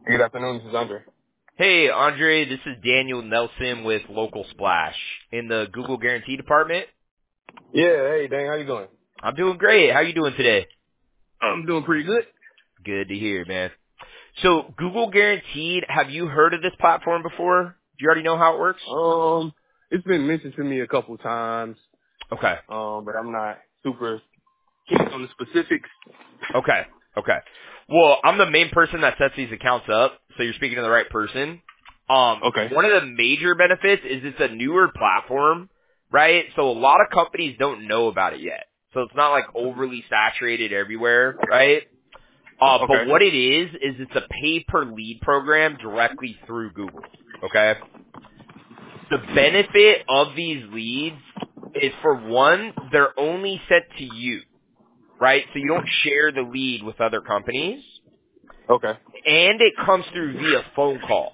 Good afternoon. This is Andre. Hey, Andre, this is Daniel Nelson with Local Splash in the Google Guarantee department. Yeah. Hey, Dan. How you doing? I'm doing great. How you doing today? I'm doing pretty good. Good to hear, man. So, Google Guaranteed, have you heard of this platform before? Do you already know how it works? It's been mentioned to me a couple times. Okay. But I'm not super keen on the specifics. Okay. Well, I'm the main person that sets these accounts up, so you're speaking to the right person. Okay. One of the major benefits is it's a newer platform, right? So a lot of companies don't know about it yet. So it's not like overly saturated everywhere, right? But Okay. what it is it's a pay per lead program directly through Google. Okay? The benefit of these leads is, for one, they're only sent to you, right? So you don't share the lead with other companies, Okay. and it comes through via phone call.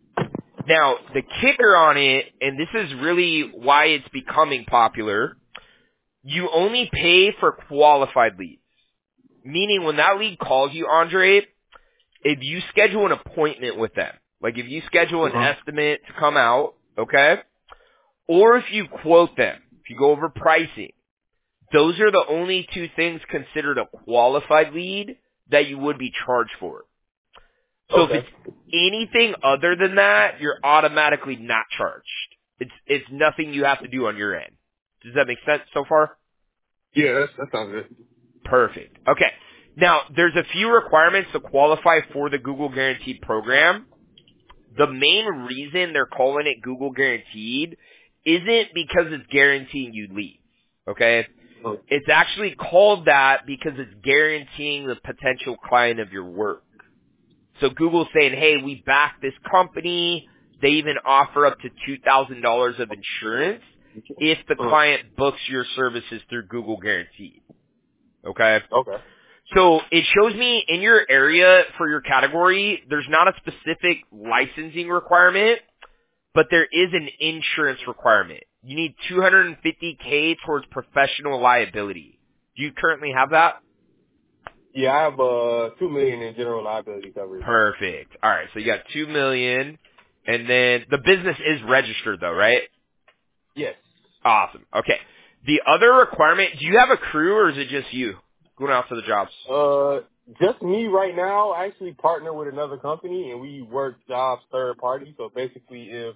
Now, the kicker on it, and this is really why it's becoming popular, you only pay for qualified leads. Meaning when that lead calls you, Andre, if you schedule an appointment with them, like if you schedule an estimate to come out, okay, or if you quote them, if you go over pricing, those are the only two things considered a qualified lead that you would be charged for. So if Okay. it's anything other than that, you're automatically not charged. It's nothing you have to do on your end. Does that make sense so far? Yeah, that sounds good. Perfect. Okay. Now, there's a few requirements to qualify for the Google Guaranteed program. The main reason they're calling it Google Guaranteed isn't because it's guaranteeing you leads. Okay? It's actually called that because it's guaranteeing the potential client of your work. So Google's saying, hey, we back this company. They even offer up to $2,000 of insurance if the client books your services through Google Guaranteed. Okay? Okay. So it shows me in your area for your category, there's not a specific licensing requirement, but there is an insurance requirement. You need $250K towards professional liability. Do you currently have that? Yeah, I have $2 million in general liability coverage. Perfect. All right, so you got $2 million, and then the business is registered though, right? Yes. Awesome. Okay. The other requirement, do you have a crew or is it just you going out to the jobs? Just me right now. I actually partner with another company and we work jobs third party. So basically, if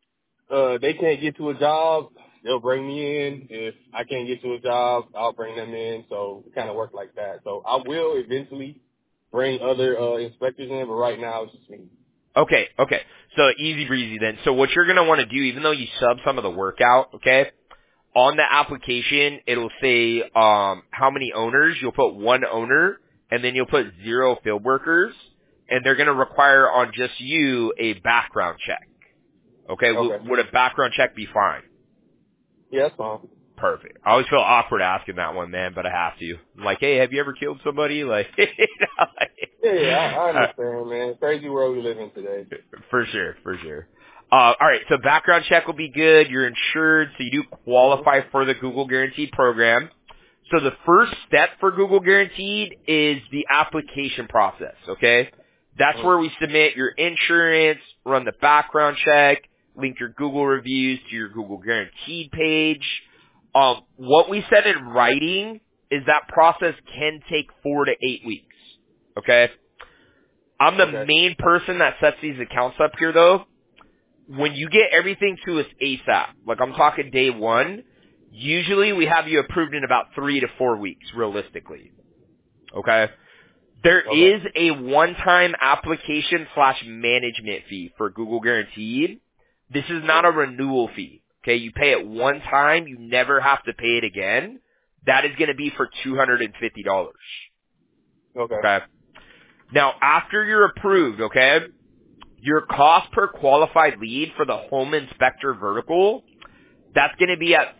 they can't get to a job, they'll bring me in. If I can't get to a job, I'll bring them in. So it kind of work like that. So I will eventually bring other inspectors in, but right now it's just me. Okay. So easy breezy then. So what you're going to want to do, even though you sub some of the work out, okay, on the application, it'll say how many owners. You'll put one owner, and then you'll put 0 field workers, and they're going to require on just you a background check. Okay, Okay. would a background check be fine? Yeah, that's fine. Perfect. I always feel awkward asking that one, man, but I have to. I'm like, hey, have you ever killed somebody? Like, you know, Yeah, I understand, man. Crazy world we live in today. for sure. All right, so background check will be good. You're insured, so you do qualify for the Google Guaranteed program. So the first step for Google Guaranteed is the application process, okay? That's where we submit your insurance, run the background check, link your Google reviews to your Google Guaranteed page. What we said in writing is that process can take 4 to 8 weeks, okay? I'm the Okay. main person that sets these accounts up here, though. When you get everything to us ASAP, like I'm talking day one, usually we have you approved in about 3 to 4 weeks, realistically. Okay? There Okay. is a one-time application/management fee for Google Guaranteed. This is not a renewal fee. Okay? You pay it one time, you never have to pay it again. That is going to be for $250. Okay. Okay? Now, after you're approved, okay, your cost per qualified lead for the home inspector vertical, that's going to be at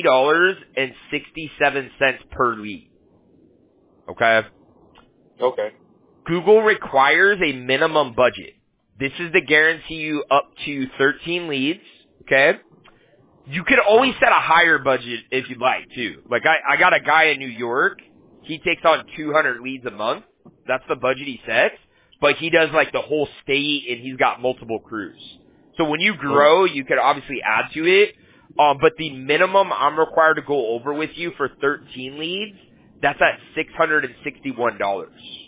$50.67 per lead. Okay? Okay. Google requires a minimum budget. This is to guarantee you up to 13 leads. Okay? You can always set a higher budget if you'd like too. Like I got a guy in New York. He takes on 200 leads a month. That's the budget he sets. but he does like the whole state and he's got multiple crews. So when you Mm. grow, you could obviously add to it. But the minimum I'm required to go over with you for 13 leads, that's at $661.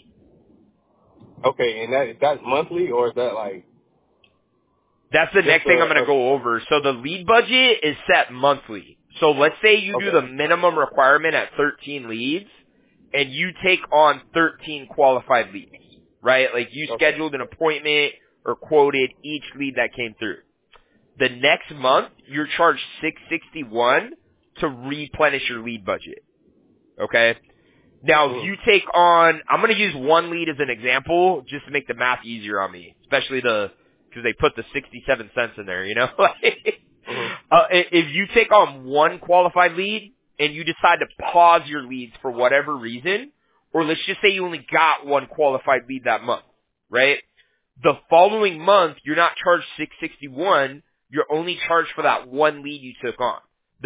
Okay, and that's monthly, or is that like That's the just next thing I'm going to go over. So the lead budget is set monthly. So let's say you do okay, the minimum requirement at 13 leads and you take on 13 qualified leads, right? Like you okay, scheduled an appointment or quoted each lead that came through. The next month, you're charged $661 to replenish your lead budget. Okay? Now, if mm. you take on, I'm going to use one lead as an example, just to make the math easier on me, especially because they put the 67 cents in there, you know? Mm. If you take on one qualified lead and you decide to pause your leads for whatever reason, or let's just say you only got one qualified lead that month, right? The following month, you're not charged $661, you're only charged for that one lead you took on, the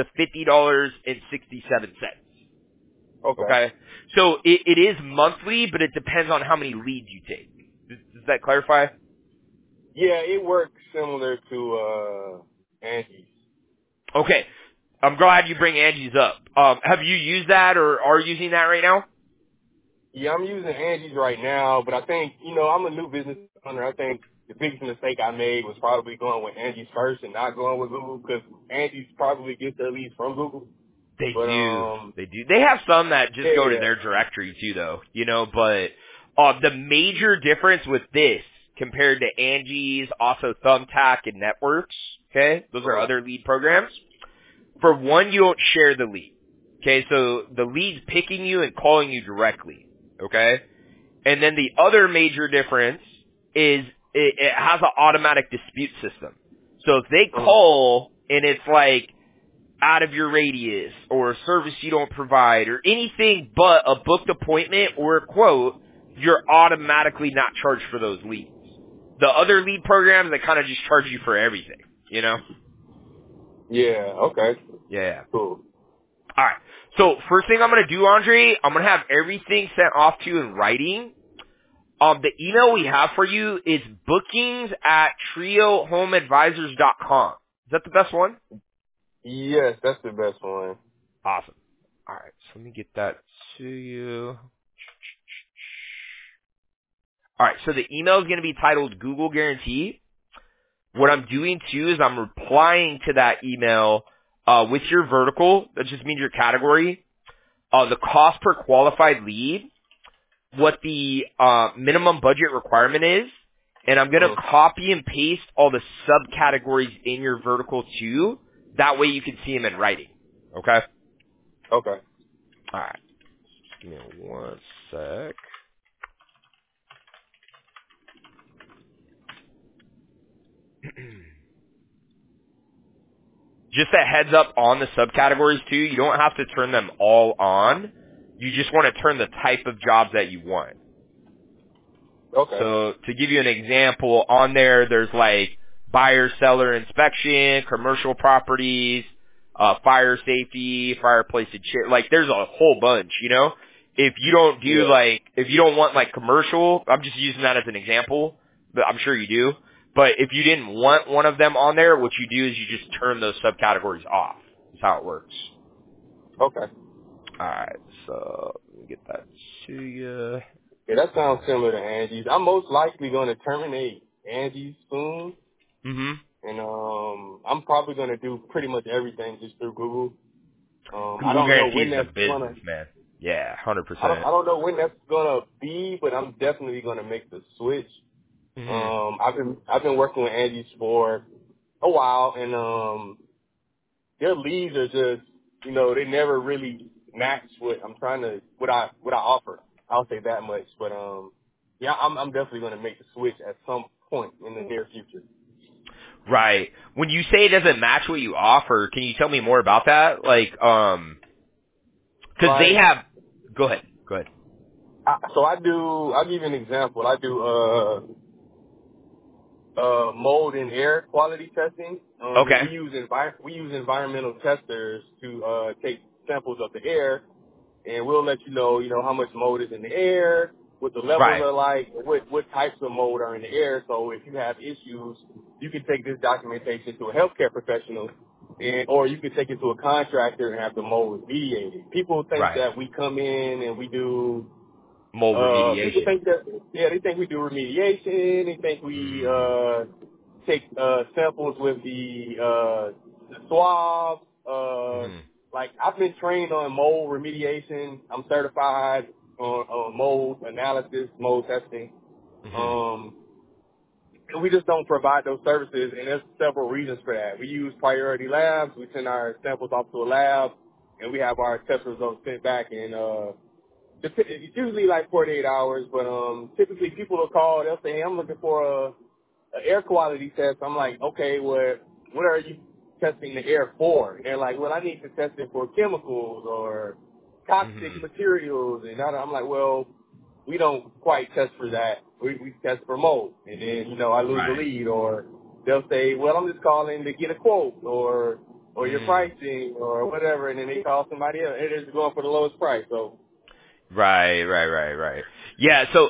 $50.67. Okay. Okay? So it is monthly, but it depends on how many leads you take. Does that clarify? Yeah, it works similar to Angie's. Okay. I'm glad you bring Angie's up. Have you used that or are using that right now? Yeah, I'm using Angie's right now, but I think, I'm a new business owner. I think the biggest mistake I made was probably going with Angie's first and not going with Google, because Angie's probably gets their leads from Google. They But do. They do. They have some that just go to yeah. their directory too though, but the major difference with this compared to Angie's, also Thumbtack and Networks, okay? Those are Uh-huh. other lead programs. For one, you don't share the lead. Okay, so the lead's picking you and calling you directly. Okay? And then the other major difference is it has an automatic dispute system. So if they Uh-huh. call and it's like out of your radius or a service you don't provide or anything but a booked appointment or a quote, you're automatically not charged for those leads. The other lead programs, they kind of just charge you for everything, you know? Yeah, okay. Yeah. Cool. All right. So first thing I'm going to do, Andre, I'm going to have everything sent off to you in writing. The email we have for you is bookings@triohomeadvisors.com. Is that the best one? Yes, that's the best one. Awesome. All right. So let me get that to you. All right. So the email is going to be titled Google Guarantee. What I'm doing too is I'm replying to that email with your vertical. That just means your category. The cost per qualified lead, what the minimum budget requirement is, and I'm going to Uh-huh. copy and paste all the subcategories in your vertical too. That way you can see them in writing. Okay? Okay. All right. Give me one sec. Just a heads up on the subcategories too. You don't have to turn them all on. You just want to turn the type of jobs that you want. Okay. So to give you an example, on there's like buyer seller inspection, commercial properties, fire safety, fireplace and shit. Like there's a whole bunch, you know? If you don't do Yeah. if you don't want like commercial, I'm just using that as an example, but I'm sure you do. But if you didn't want one of them on there, what you do is you just turn those subcategories off. That's how it works. Okay. Alright, so let me get that to you. Yeah, that sounds similar to Angie's. I'm most likely going to terminate Angie's soon, Mm-hmm. and I'm probably going to do pretty much everything just through Google. I Google don't know Guarantee when is the that's gonna. business, man. Yeah, I 100%. don't know when that's gonna be, but I'm definitely gonna make the switch. Mhm. I've been working with Angie's for a while, and their leads are just, they never really match what I offer. I'll say that much. But yeah, I'm definitely gonna make the switch at some point in the near future. Right. When you say it doesn't match what you offer, can you tell me more about that? Like, cause they Like, have, go ahead, go ahead. I'll give you an example. I do mold and air quality testing. And Okay. we use environmental testers to take samples of the air, and we'll let you know how much mold is in the air. what the levels Right. are like, what types of mold are in the air. So if you have issues, you can take this documentation to a healthcare professional, or you can take it to a contractor and have the mold remediated. People think Right. that we come in and we do. Mold People remediation. think that, yeah, they think we do remediation. They think we Mm. take samples with the swabs. Mhm. Like I've been trained on mold remediation. I'm certified on mold analysis, mold testing. Mhm. Um, and we just don't provide those services, and there's several reasons for that. We use priority labs. We send our samples off to a lab, and we have our test results sent back in it's usually like 48 hours, but typically people will call. They'll say, "Hey, I'm looking for a air quality test." I'm like, "Okay, well, what are you testing the air for?" And they're like, "Well, I need to test it for chemicals or toxic Mhm. materials." And I'm like, "Well, we don't quite test for that. We test for mold." And then I lose the Right. lead, or they'll say, "Well, I'm just calling to get a quote or your Mm. pricing or whatever," and then they call somebody else. They're just going for the lowest price. So. Right. Yeah, so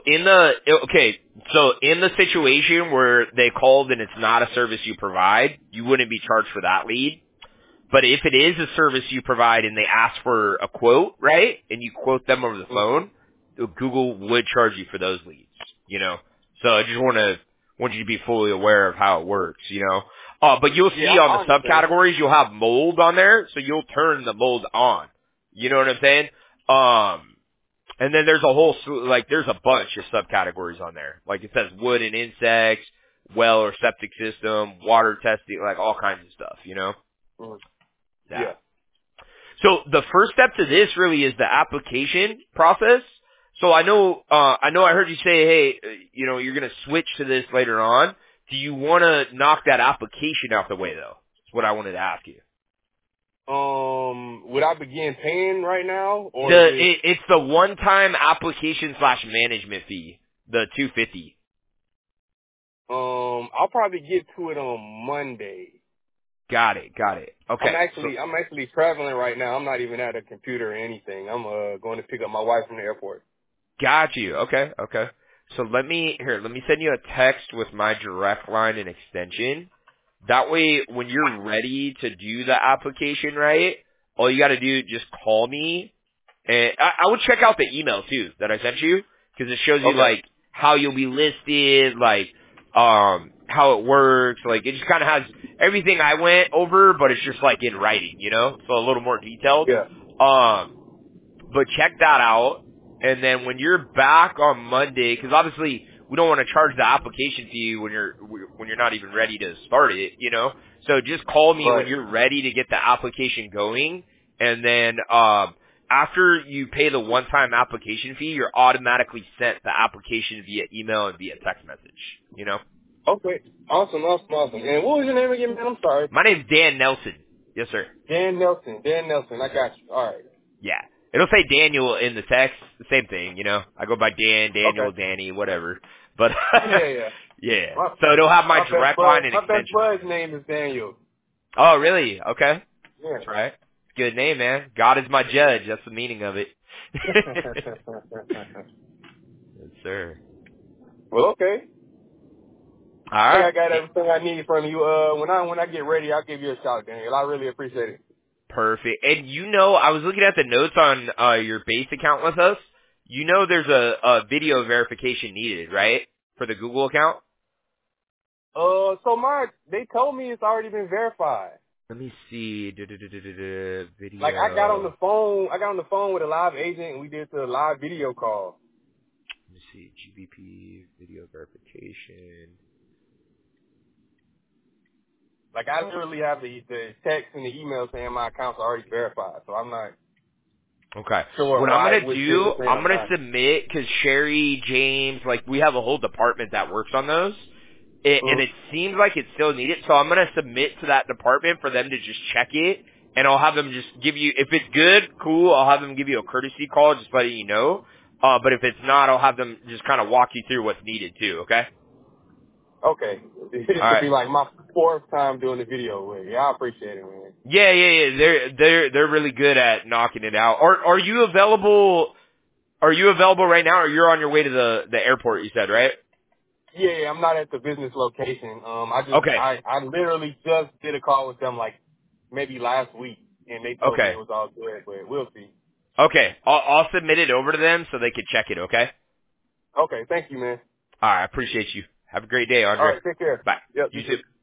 in the situation where they called and it's not a service you provide, you wouldn't be charged for that lead. But if it is a service you provide and they ask for a quote, right, and you quote them over the phone, Google would charge you for those leads, you know. So I just want you to be fully aware of how it works, you know. But you'll Yeah, see on the I understand. subcategories, you'll have mold on there, so you'll turn the mold on. You know what I'm saying? And then there's a there's a bunch of subcategories on there. Like it says wood and insects, well or septic system, water testing, like all kinds of stuff, you know? Mm. Yeah. Yeah. So the first step to this really is the application process. So I heard you say, hey, you're going to switch to this later on. Do you want to knock that application out the way though? That's what I wanted to ask you. Would I begin paying right now, or is it? It's the one-time application / management fee, the $250. I'll probably get to it on Monday. Got it. I'm Okay. So actually traveling right now. I'm not even at a computer or anything. I'm going to pick up my wife from the airport. got you. Okay. So let me send you a text with my direct line and extension. That way, when you're ready to do the application, right, all you got to do just call me, and I would check out the email too that I sent you because it shows you Okay. like how you'll be listed, like how it works. Like it just kind of has everything I went over, but it's just like in writing, you know, so a little more detailed. Yeah. But check that out. And then when you're back on Monday, because obviously we don't want to charge the application fee when you're not even ready to start it, you know. So just call me when Right. you're ready to get the application going, and then after you pay the one-time application fee, you're automatically sent the application via email and via text message. You know. Okay. Awesome. And what was your name again, man? I'm sorry. My name's Dan Nelson. Yes, sir. Dan Nelson. Dan Nelson. I got you. All right. Yeah. It'll say Daniel in the text. The same thing, you know. I go by Dan, Daniel, Okay. Danny, whatever. But Yeah. yeah. My, So it'll have my my best direct line bud. and My best extension on bud's there. name is Daniel. Oh, really? Okay. Yeah. That's right. Good name, man. God is my judge. That's the meaning of it. Yes, sir. Well, okay. All I think right. I got everything I need from you. When I get ready, I'll give you a shout, Daniel. I really appreciate it. Perfect. And I was looking at the notes on your base account with us. You know there's a video verification needed, right? For the Google account? So they told me it's already been verified. Let me see. Like I got on Video. the phone with a live agent and we did the live video call. Let me see. GBP video verification. Like I literally have the text and the email saying my account's already verified. So I'm not Okay. sure What I'm why gonna it would say do, the same I'm or gonna not. submit because Sherry, James, like we have a whole department that works on those, and it seems like it's still needed. So I'm gonna submit to that department for them to just check it, and I'll have them just give you. If it's good, cool. I'll have them give you a courtesy call, just letting you know. But if it's not, I'll have them just kind of walk you through what's needed too. Okay. Okay. This All will right. be like my fourth time doing the video with you. I appreciate it, man. Yeah. They're really good at knocking it out. Are you available? Are you available right now, or you're on your way to the airport? You said, right? Yeah, I'm not at the business location. Okay. I literally just did a call with them like maybe last week, and they told me Okay. it was all good, but we'll see. Okay. I'll submit it over to them so they can check it. Okay. Okay, thank you, man. All right. I appreciate you. Have a great day, All Andre. right, take care. Bye. Yep, you You too. too.